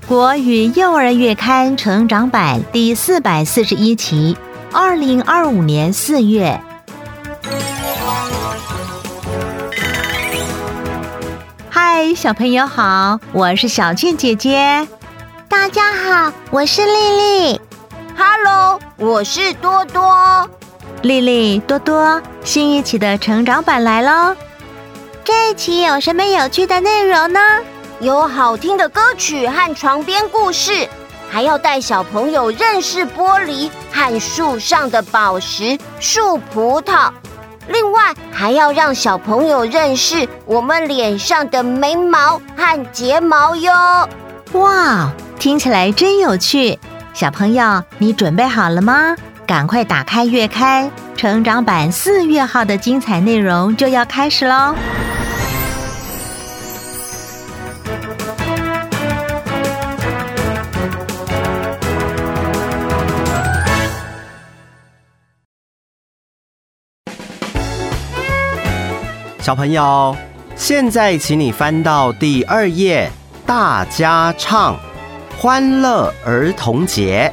国语幼儿月刊成长版第441期，2025年4月。嗨，小朋友好，我是小倩姐姐。 大家好，我是丽丽。 Hello， 我是多多。 丽丽、多多，新一期的成长版来咯。 这一期有什么有趣的内容呢？ 有好听的歌曲和床边故事，还要带小朋友认识玻璃和树上的宝石树葡萄。另外还要让小朋友认识我们脸上的眉毛和睫毛哟。 哇，听起来真有趣。小朋友，你准备好了吗？赶快打开月刊，成长版4月号的精彩内容就要开始咯。 小朋友，现在请你翻到第2页，大家唱欢乐儿童节。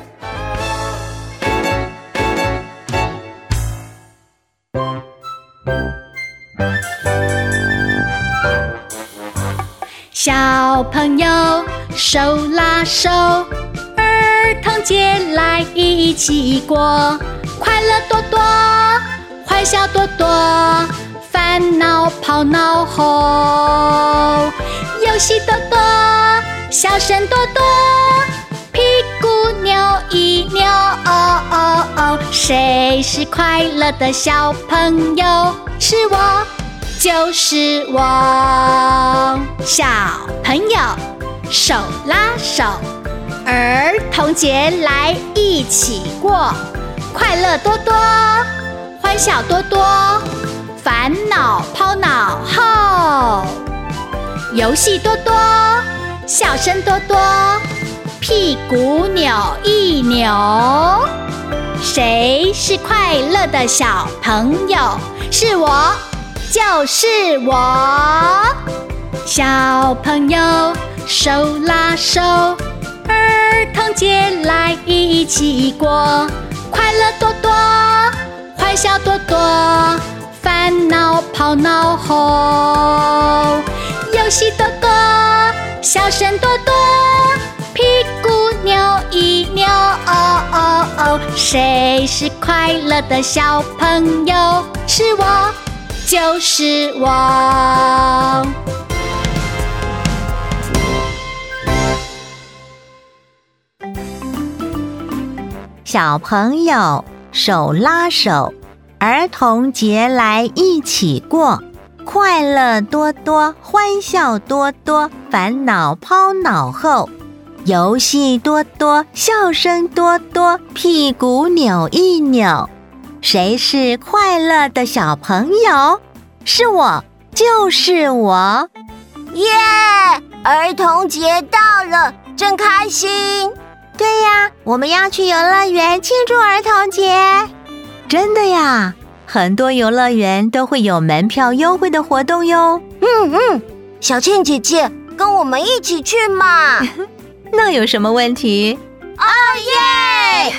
小朋友手拉手，儿童节来一起过，快乐多多，欢笑多多，烦恼抛脑后，游戏多多，笑声多多，屁股扭一扭，哦哦哦，谁是快乐的小朋友？是我，就是我。小朋友手拉手，儿童节来一起过，快乐多多，欢笑多多，烦恼抛脑后，游戏多多，笑声多多，屁股扭一扭，谁是快乐的小朋友？是我，就是我。小朋友手拉手，儿童节来一起过，快乐多多，欢笑多多，烦恼抛脑后，游戏多多，笑声多多，屁股扭一扭，哦哦哦，谁是快乐的小朋友？是我，就是我。 小朋友手拉手，儿童节来一起过，快乐多多，欢笑多多，烦恼抛脑后，游戏多多，笑声多多，屁股扭一扭，谁是快乐的小朋友？是我，就是我。 耶！儿童节到了，真开心。 对呀，我们要去游乐园庆祝儿童节。 真的呀，很多游乐园都会有门票优惠的活动哟。 小倩姐姐，跟我们一起去嘛。 那有什么问题？ 哦耶！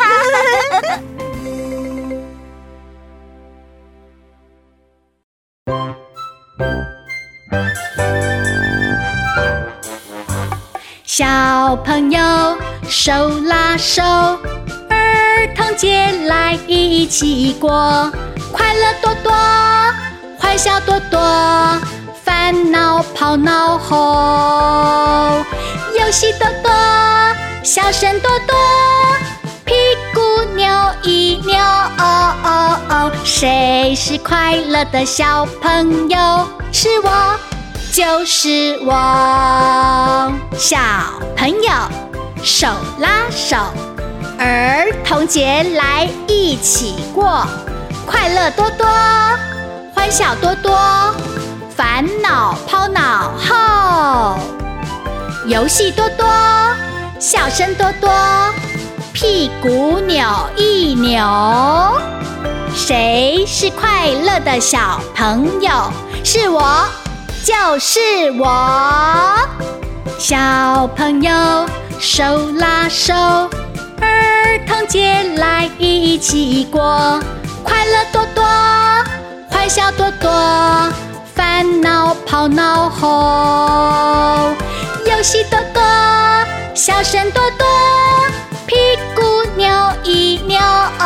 小朋友手拉手，儿童节来一起过，快乐多多，欢笑多多，烦恼抛脑后，游戏多多，笑声多多，屁股扭一扭，哦哦哦，谁是快乐的小朋友？是我，就是我。小朋友手拉手，儿童节来一起过，快乐多多，欢笑多多，烦恼抛脑后，游戏多多，笑声多多，屁股扭一扭，谁是快乐的小朋友？是我，就是我。 小朋友手拉手，儿童节来一起过，快乐多多，欢笑多多，烦恼抛脑后，游戏多多，笑声多多，屁股扭一扭，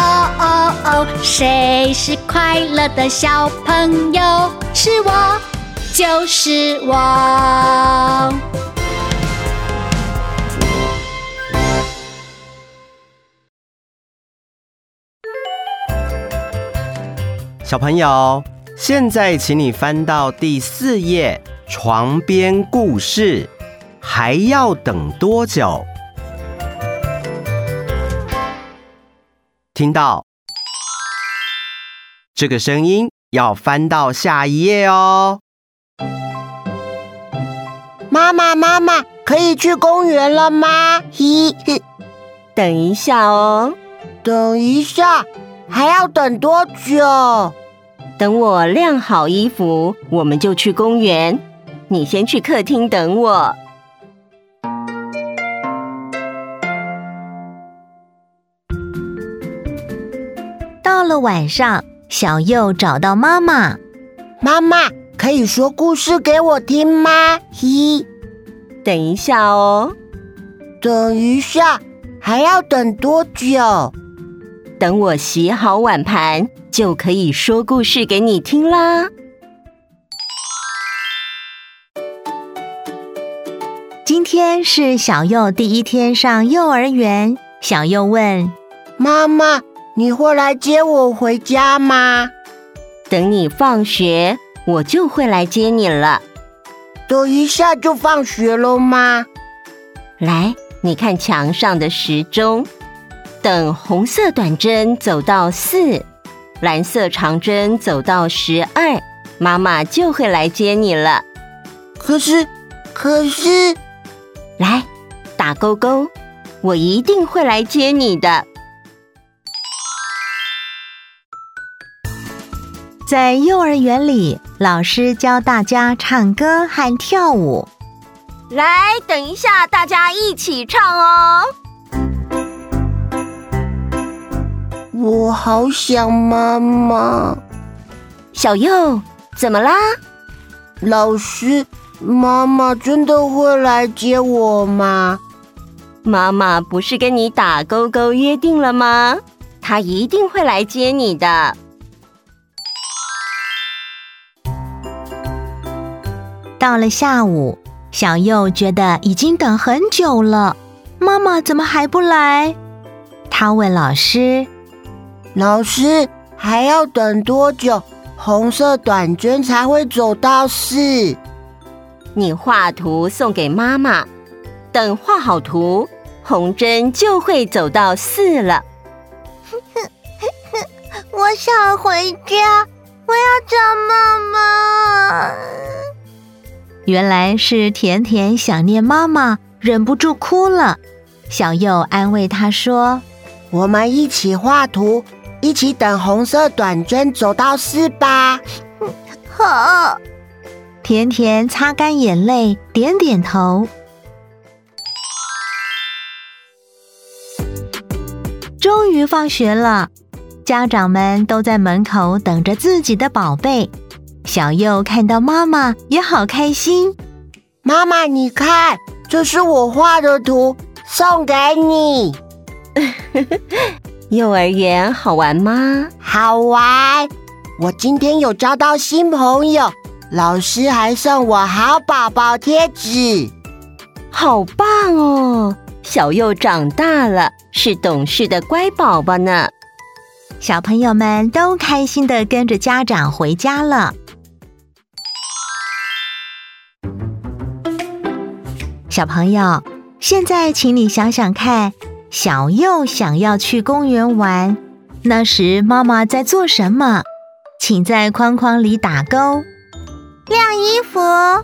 谁是快乐的小朋友？是我，就是我。 小朋友，现在请你翻到第4页，床边故事，还要等多久？听到这个声音，要翻到下一页哦。 妈妈，可以去公园了吗？ 等一下哦。 等一下，还要等多久？ 等我晾好衣服，我们就去公园。你先去客厅等我。 到了晚上，小佑找到妈妈。 妈妈，可以说故事给我听吗？ 等一下哦。 等一下，还要等多久？ 等我洗好碗盘，就可以说故事给你听啦。 今天是小佑第1天上幼儿园，小佑问妈妈，你会来接我回家吗？ 等你放学，我就会来接你了。 等一下就放学了吗？ 来，你看墙上的时钟，等红色短针走到4，蓝色长针走到12，妈妈就会来接你了。 可是， 来，打勾勾，我一定会来接你的。 在幼儿园里，老师教大家唱歌和跳舞。 来，等一下，大家一起唱哦。 我好想妈妈。 小佑，怎么啦？ 老师，妈妈真的会来接我吗？ 妈妈不是跟你打勾勾约定了吗？她一定会来接你的。 到了下午，小佑觉得已经等很久了，妈妈怎么还不来？他问老师： 老师，还要等多久，红色短针才会走到4？ 你画图送给妈妈，等画好图，红针就会走到4了。 我想回家，我要找妈妈。 原来是甜甜想念妈妈，忍不住哭了。小佑安慰她说： 我们一起画图，一起等红色短针走到4吧。 好。 甜甜擦干眼泪，点点头。终于放学了，家长们都在门口等着自己的宝贝。小佑看到妈妈也好开心。 妈妈，你看，这是我画的图，送给你。 幼儿园好玩吗？ 好玩，我今天有交到新朋友，老师还送我好宝宝贴纸。 好棒哦！小佑长大了，是懂事的乖宝宝呢。 小朋友们都开心地跟着家长回家了。小朋友，现在请你想想看，小佑想要去公园玩，那时妈妈在做什么？请在框框里打勾。 晾衣服。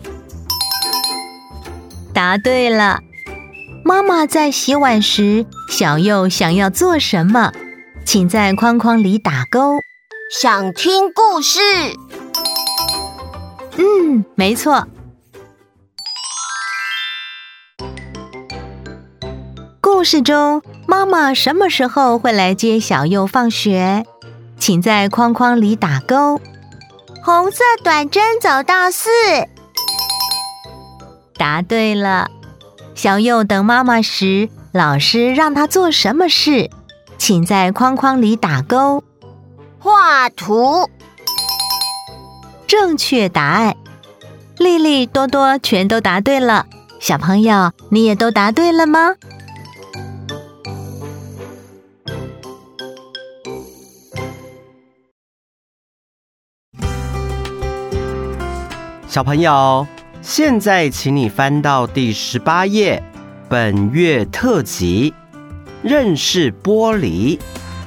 答对了。妈妈在洗碗时，小佑想要做什么？请在框框里打勾。 想听故事。 没错。 故事中，妈妈什么时候会来接小佑放学？请在框框里打勾。 红色短针走到4。 答对了。小佑等妈妈时，老师让他做什么事？请在框框里打勾。 画图。 正确答案。丽丽、多多全都答对了。小朋友，你也都答对了吗？ 小朋友，现在请你翻到第18页，本月特辑，认识玻璃。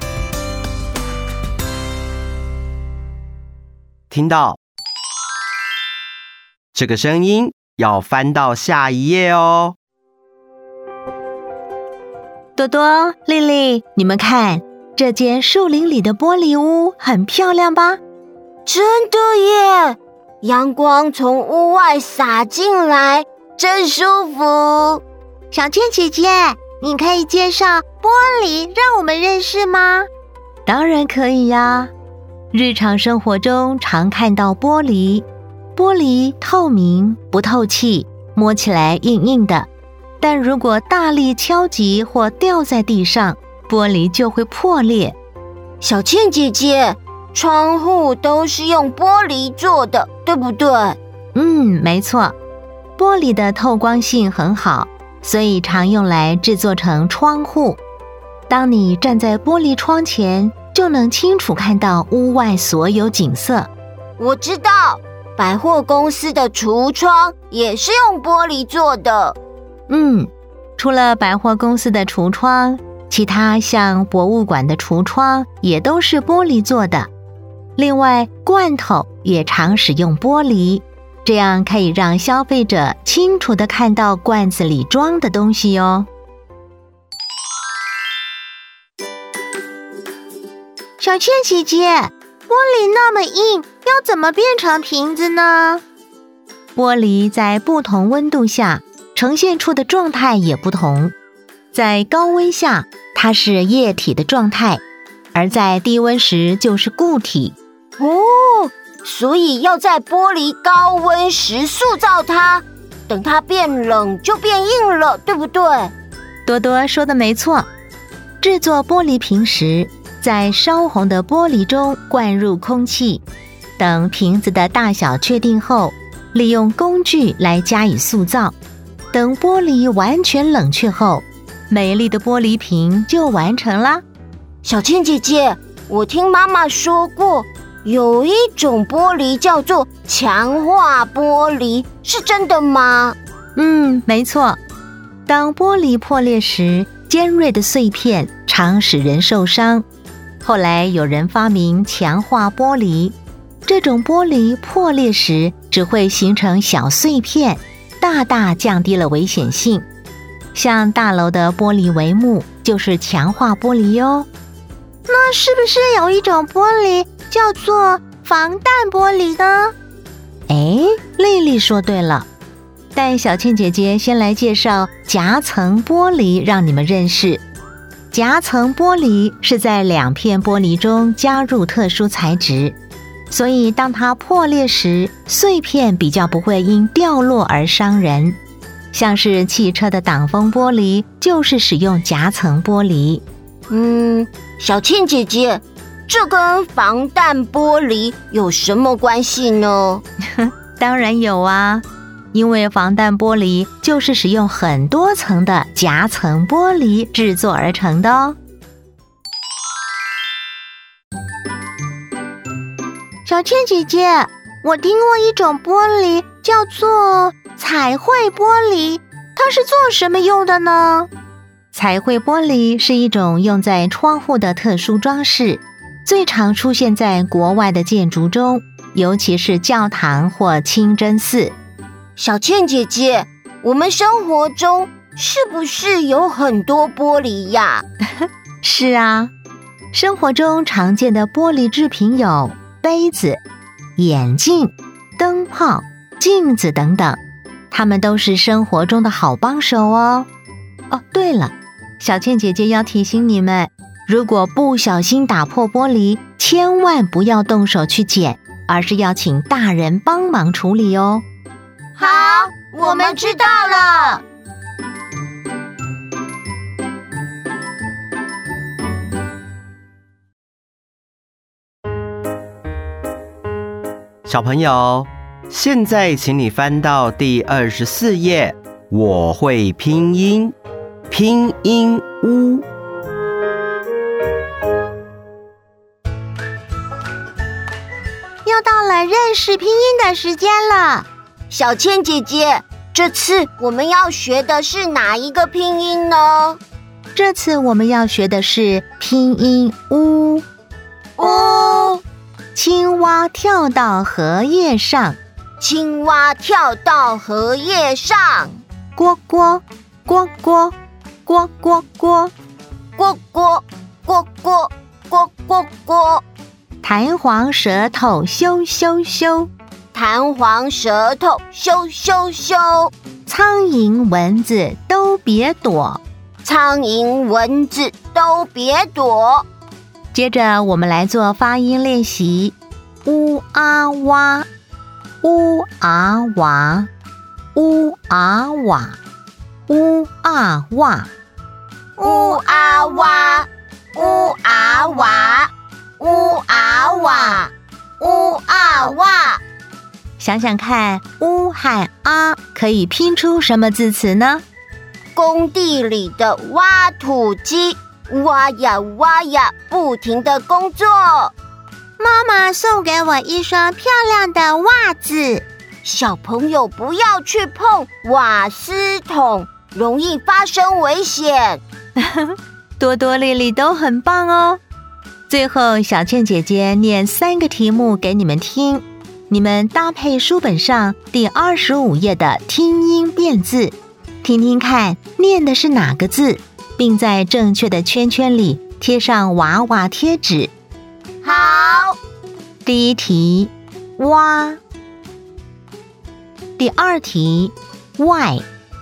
听到这个声音，要翻到下一页哦。 多多、丽丽，你们看，这间树林里的玻璃屋很漂亮吧？ 真的耶！阳光从屋外洒进来，真舒服。 小倩姐姐，你可以介绍玻璃让我们认识吗？ 当然可以呀。日常生活中常看到玻璃，玻璃透明不透气，摸起来硬硬的，但如果大力敲击或掉在地上，玻璃就会破裂。 小倩姐姐，窗户都是用玻璃做的，对不对？ 没错。玻璃的透光性很好，所以常用来制作成窗户。当你站在玻璃窗前，就能清楚看到屋外所有景色。 我知道，百货公司的橱窗也是用玻璃做的。 除了百货公司的橱窗，其他像博物馆的橱窗也都是玻璃做的。另外，罐头也常使用玻璃，这样可以让消费者清楚地看到罐子里装的东西哦。 小倩姐姐，玻璃那么硬，要怎么变成瓶子呢？ 玻璃在不同温度下呈现出的状态也不同。在高温下，它是液体的状态，而在低温时就是固体。 所以要在玻璃高温时塑造它，等它变冷就变硬了，对不对？ 多多说的没错。制作玻璃瓶时，在烧红的玻璃中灌入空气，等瓶子的大小确定后，利用工具来加以塑造。等玻璃完全冷却后，美丽的玻璃瓶就完成啦。 小倩姐姐，我听妈妈说过，有一种玻璃叫做强化玻璃，是真的吗？ 没错。当玻璃破裂时，尖锐的碎片常使人受伤。后来有人发明强化玻璃，这种玻璃破裂时只会形成小碎片，大大降低了危险性。像大楼的玻璃帷幕就是强化玻璃哟。 那是不是有一种玻璃叫做防弹玻璃呢？ 丽丽说对了。但小倩姐姐先来介绍夹层玻璃，让你们认识。夹层玻璃是在2片玻璃中加入特殊材质，所以当它破裂时，碎片比较不会因掉落而伤人。像是汽车的挡风玻璃就是使用夹层玻璃。 小倩姐姐，这跟防弹玻璃有什么关系呢？ 当然有啊，因为防弹玻璃就是使用很多层的夹层玻璃制作而成的哦。 小倩姐姐，我听过一种玻璃叫做彩绘玻璃，它是做什么用的呢？ 彩绘玻璃是一种用在窗户的特殊装饰，最常出现在国外的建筑中，尤其是教堂或清真寺。 小倩姐姐，我们生活中是不是有很多玻璃呀？ 是啊，生活中常见的玻璃制品有杯子、眼镜、灯泡、镜子等等，它们都是生活中的好帮手哦。对了， 小倩姐姐要提醒你们，如果不小心打破玻璃，千万不要动手去捡，而是要请大人帮忙处理哦。 好，我们知道了。 小朋友，现在请你翻到第24页，我会拼音，拼音屋。 又到了认识拼音的时间了。 小倩姐姐，这次我们要学的是哪一个拼音呢？ 这次我们要学的是拼音屋。 屋， 青蛙跳到荷叶上， 青蛙跳到荷叶上， 呱呱呱呱呱呱呱， 呱呱呱呱呱呱呱， 弹簧舌头咻咻咻， 弹簧舌头咻咻咻， 苍蝇蚊子都别躲， 苍蝇蚊子都别躲。 接着我们来做发音练习，乌啊哇，乌啊哇，乌啊哇，乌啊哇， 乌啊哇，乌啊哇，乌啊哇，乌啊哇。 想想看，乌和啊可以拼出什么字词呢？ 工地里的挖土机，挖呀挖呀，不停地工作。 妈妈送给我一双漂亮的袜子。 小朋友不要去碰瓦斯桶，容易发生危险。 多多丽丽都很棒哦。最后，小倩姐姐念3个题目给你们听，你们搭配书本上第25页的听音辨字，听听看念的是哪个字，并在正确的圈圈里贴上娃娃贴纸。 好。 第一题，蛙。第2题，外。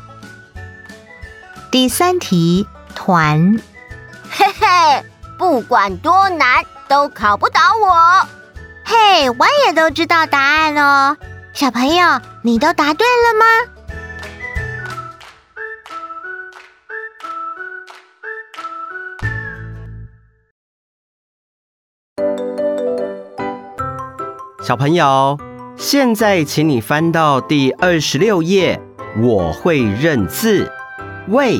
第3题，团。 嘿嘿，不管多难，都考不倒我。 嘿，我也都知道答案哦。小朋友，你都答对了吗？ 小朋友，现在请你翻到第26页，我会认字，喂。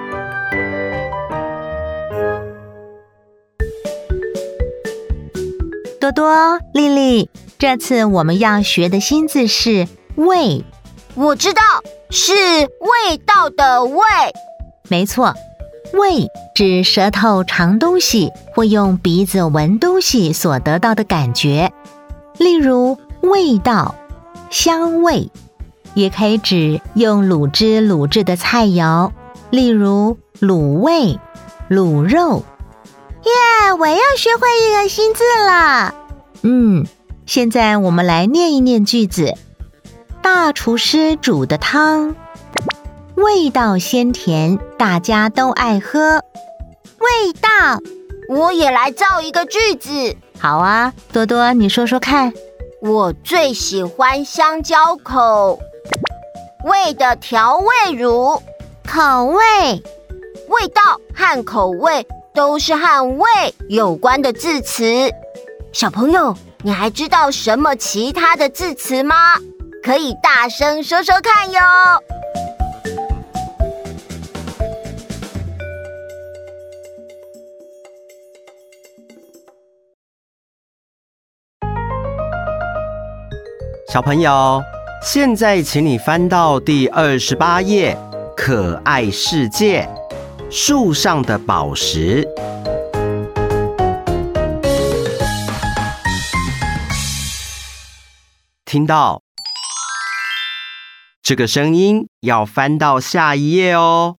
多多、丽丽，这次我们要学的新字是味。 我知道，是味道的味。 没错，味指舌头尝东西或用鼻子闻东西所得到的感觉，例如味道、香味，也可以指用卤汁卤制的菜肴，例如卤味、卤肉。 耶，我又学会一个新字了。 现在我们来念一念句子。大厨师煮的汤，味道鲜甜，大家都爱喝。 味道， 我也来造一个句子。 好啊，多多，你说说看。 我最喜欢香蕉口味的调味乳。 口味， 味道和口味都是和味有关的字词。小朋友，你还知道什么其他的字词吗？可以大声说说看哟。 小朋友，现在请你翻到第28页，可爱世界，树上的宝石。听到这个声音，要翻到下一页哦。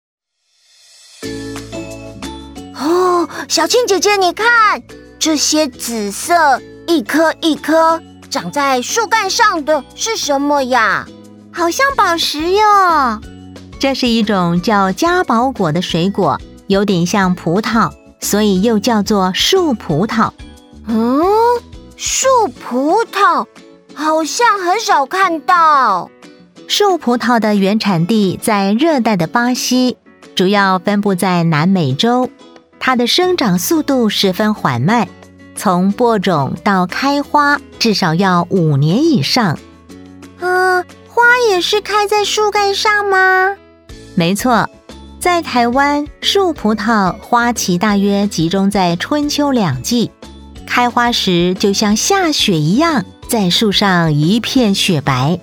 哦，小青姐姐，你看，这些紫色一颗一颗长在树干上的是什么呀？ 好像宝石哟。 这是一种叫嘉宝果的水果， 有点像葡萄，所以又叫做树葡萄。 树葡萄好像很少看到。 树葡萄的原产地在热带的巴西，主要分布在南美洲。它的生长速度十分缓慢，从播种到开花至少要5年以上。 花也是开在树干上吗？ 没错，在台湾，树葡萄花期大约集中在春秋2季，开花时就像下雪一样，在树上一片雪白。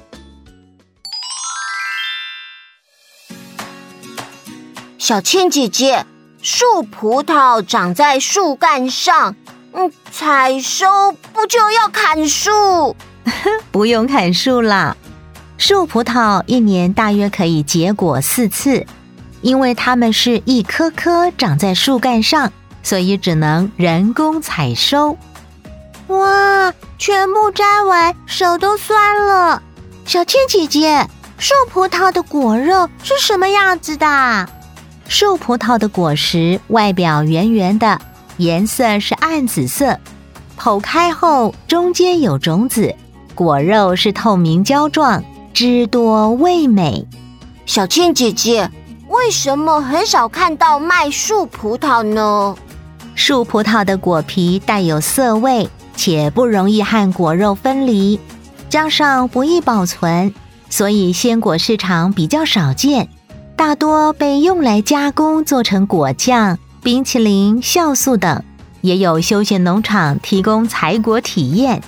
小倩姐姐，树葡萄长在树干上，采收不就要砍树？ 不用砍树啦，树葡萄1年大约可以结果4次，因为它们是一颗颗长在树干上，所以只能人工采收。 哇，全部摘完，手都酸了。小倩姐姐，树葡萄的果肉是什么样子的？ 树葡萄的果实外表圆圆的，颜色是暗紫色，剖开后中间有种子，果肉是透明胶状，汁多味美。 小倩姐姐，为什么很少看到卖树葡萄呢？ 树葡萄的果皮带有涩味，且不容易和果肉分离，加上不易保存，所以鲜果市场比较少见，大多被用来加工做成果酱、冰淇淋、酵素等，也有休闲农场提供采果体验。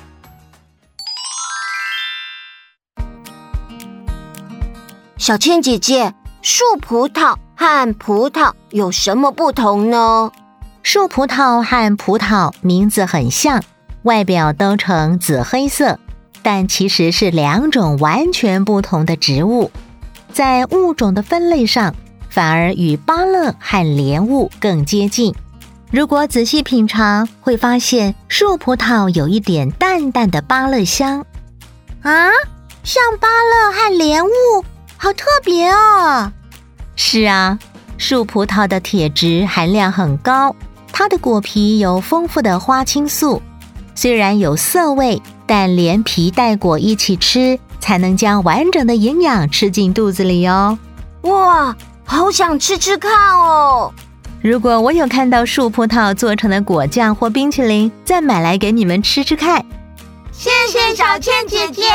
小倩姐姐，树葡萄和葡萄有什么不同呢？ 树葡萄和葡萄名字很像，外表都呈紫黑色，但其实是2种完全不同的植物。在物种的分类上，反而与芭乐和莲雾更接近。如果仔细品尝，会发现树葡萄有一点淡淡的芭乐香。 像芭乐和莲雾，好特别哦。 是啊，树葡萄的铁质含量很高，它的果皮有丰富的花青素，虽然有涩味，但连皮带果一起吃，才能将完整的营养吃进肚子里哦。 哇，好想吃吃看哦！ 如果我有看到树葡萄做成的果酱或冰淇淋，再买来给你们吃吃看。 谢谢小倩姐姐。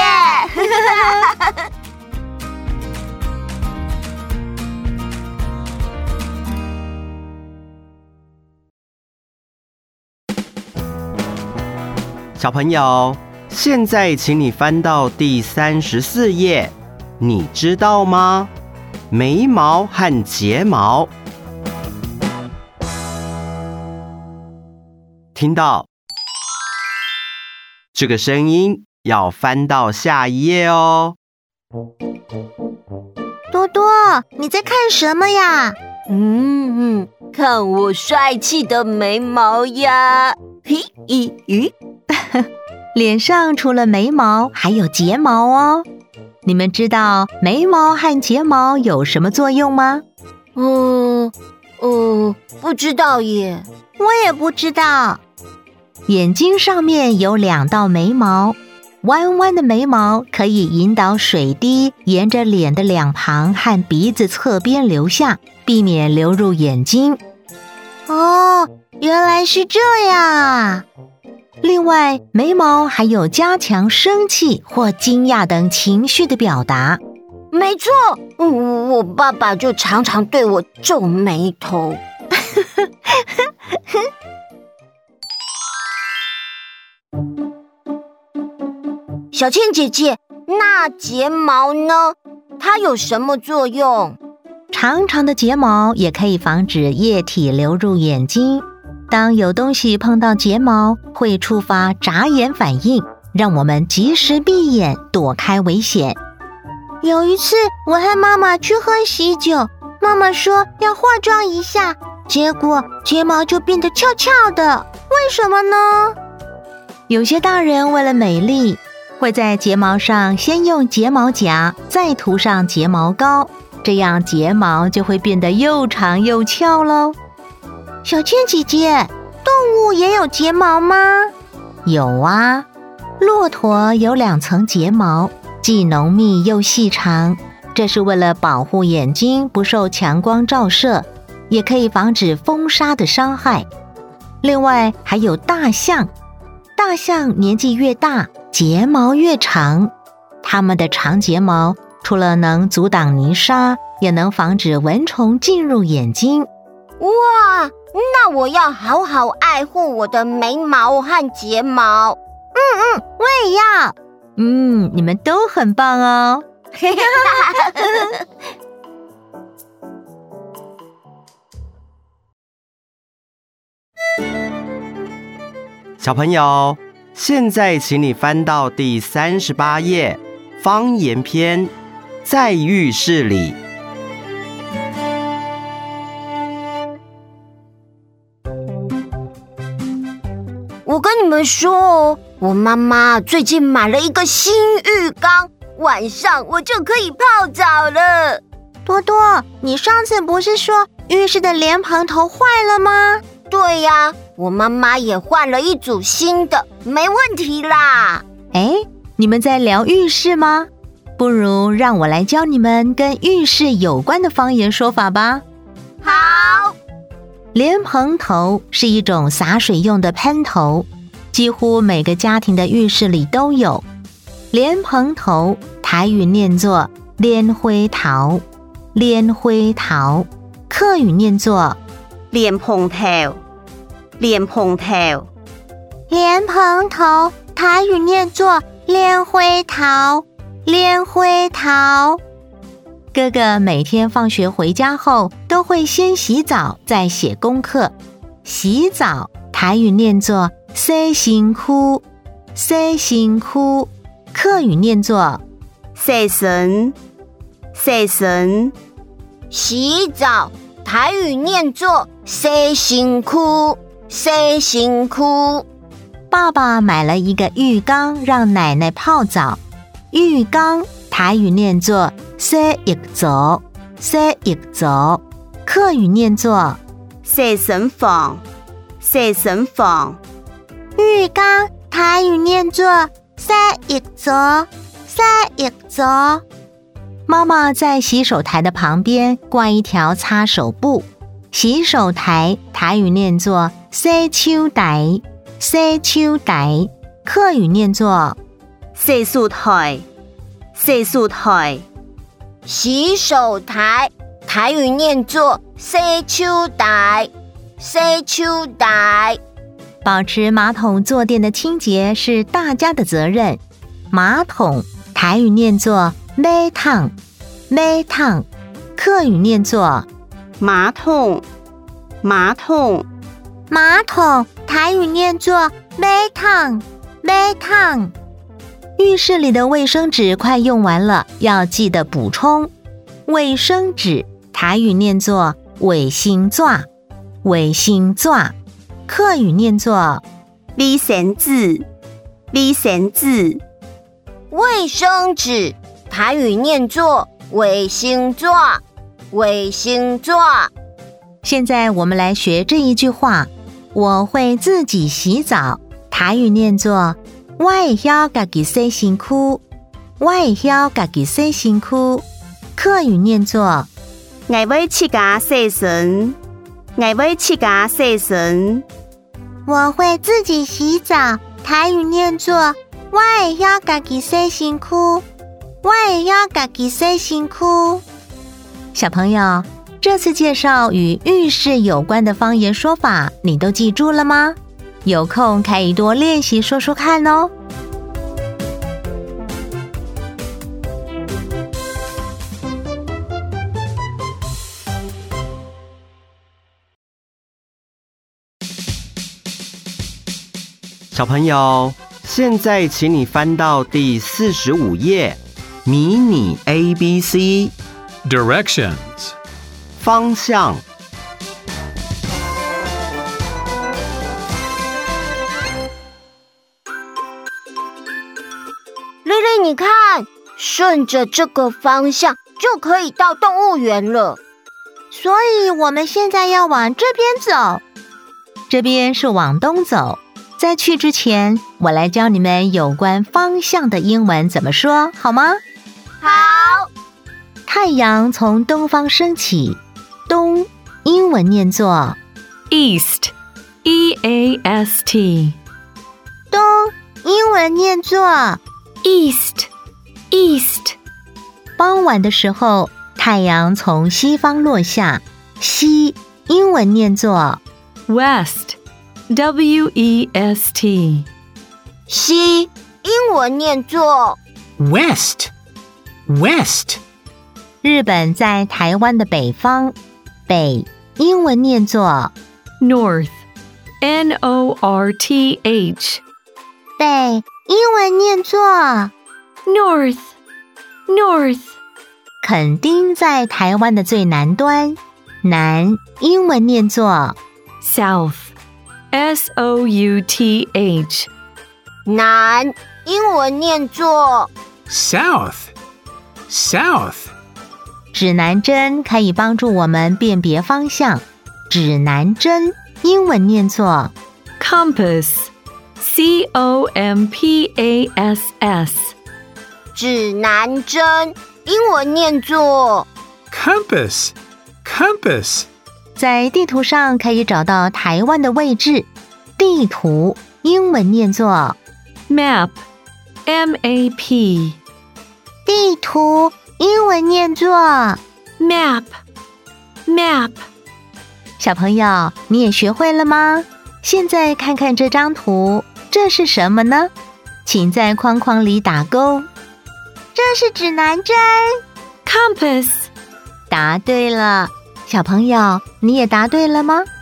小朋友，现在请你翻到第34页，你知道吗？眉毛和睫毛。听到这个声音，要翻到下一页哦。 多多，你在看什么呀？ 看我帅气的眉毛呀！ 脸上除了眉毛，还有睫毛哦。你们知道眉毛和睫毛有什么作用吗？ 不知道耶。 我也不知道。 眼睛上面有2道眉毛，弯弯的眉毛可以引导水滴沿着脸的2旁和鼻子侧边流下，避免流入眼睛。 哦，原来是这样啊。 另外，眉毛还有加强生气或惊讶等情绪的表达。 没错，我爸爸就常常对我皱眉头。小倩姐姐，那睫毛呢？它有什么作用？ 长长的睫毛也可以防止液体流入眼睛。当有东西碰到睫毛，会触发眨眼反应，让我们及时闭眼，躲开危险。 有一次，我和妈妈去喝喜酒，妈妈说要化妆一下，结果睫毛就变得翘翘的，为什么呢？ 有些大人为了美丽，会在睫毛上先用睫毛夹，再涂上睫毛膏，这样睫毛就会变得又长又翘咯。 小倩姐姐，动物也有睫毛吗？ 有啊，骆驼有2层睫毛，既浓密又细长，这是为了保护眼睛不受强光照射，也可以防止风沙的伤害。另外还有大象，大象年纪越大，睫毛越长，它们的长睫毛除了能阻挡泥沙，也能防止蚊虫进入眼睛。 哇，那我要好好爱护我的眉毛和睫毛。 我也要。 你们都很棒哦。 小朋友，现在请你翻到第38页，方言篇，在浴室里。 我跟你们说哦，我妈妈最近买了一个新浴缸，晚上我就可以泡澡了。 多多，你上次不是说浴室的莲蓬头坏了吗？ 对呀，我妈妈也换了一组新的，没问题啦。 你们在聊浴室吗？不如让我来教你们跟浴室有关的方言说法吧。 好。 莲蓬头是一种洒水用的喷头，几乎每个家庭的浴室里都有。莲蓬头台语念作莲灰头，莲灰头，客语念作莲蓬头，莲蓬头， 莲蓬头台语念作莲灰头，莲灰头。 哥哥每天放学回家后都会先洗澡再写功课。洗澡台语念作洗身躯，洗身躯，客语念作洗身，洗身。洗澡台语念作洗身躯，洗身躯。 爸爸买了一个浴缸让奶奶泡澡，浴缸台语念作洗浴槽，洗浴槽，客语念作洗身房，洗身房。 浴缸台语念作洗浴槽，洗浴槽。 妈妈在洗手台的旁边挂一条擦手布，洗手台台语念作洗手台，洗手台，客语念作洗漱台，洗漱台。洗手台台语念作洗手台，洗手台。 保持马桶坐垫的清洁是大家的责任。马桶台语念作马桶，马桶，客语念作马桶，马桶。 马桶台语念作马桶，马桶。 浴室里的卫生纸快用完了，要记得补充。卫生纸台语念作卫生纸，卫生纸，客语念作卫生纸，卫生纸。卫生纸台语念作卫生纸，卫生纸。 现在我们来学这一句话，我会自己洗澡，台语念作我会晓自己洗身躯，我会晓自己洗身躯，客语念作我要自家洗身，我要自家洗身。 我会自己洗澡，台语念作我会晓自己洗身躯，我会晓自己洗身躯。 小朋友，这次介绍与浴室有关的方言说法，你都记住了吗？有空可以多练习说说看哦。 小朋友，现在请你翻到第45页，迷你 ABC Directions 方向。 丽丽，你看，顺着这个方向就可以到动物园了。 所以我们现在要往这边走， 这边是往东走。在去之前，我来教你们有关方向的英文怎么说，好吗？ 好。 太阳从东方升起，东英文念作 East, E-A-S-T. 东英文念作 East, East. 傍晚的时候，太阳从西方落下，西英文念作 West, W-E-S-T. 西英文念作 West, West. 日本在台湾的北方，北英文念作 North, N-O-R-T-H. 北英文念作 North, North. 垦丁在台湾的最南端，南英文念作 South, S-O-U-T-H. 南英文念作 South, South. 指南针可以帮助我们辨别方向，指南针英文念作 Compass, C-O-M-P-A-S-S. 指南针，英文念作 Compass, Compass. 在地图上可以找到台湾的位置，地图英文念作 Map, M-A-P. 地图，英文念作 Map, Map. 小朋友，你也学会了吗？现在看看这张图，这是什么呢？请在框框里打勾。 这是指南针。 Compass. 答对了，小朋友，你也答对了吗？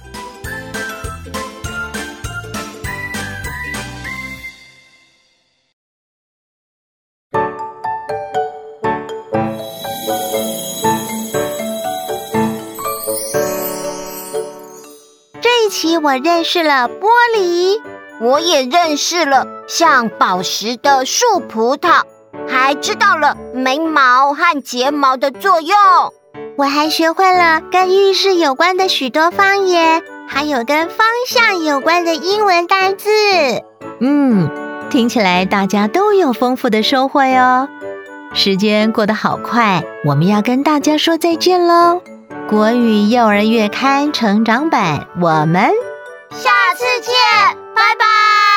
这一期我认识了玻璃， 我也认识了像宝石的树葡萄，还知道了眉毛和睫毛的作用。 我还学会了跟浴室有关的许多方言，还有跟方向有关的英文单字。 听起来大家都有丰富的收获哟。时间过得好快，我们要跟大家说再见喽。国语幼儿月刊成长版，我们下次见，拜拜。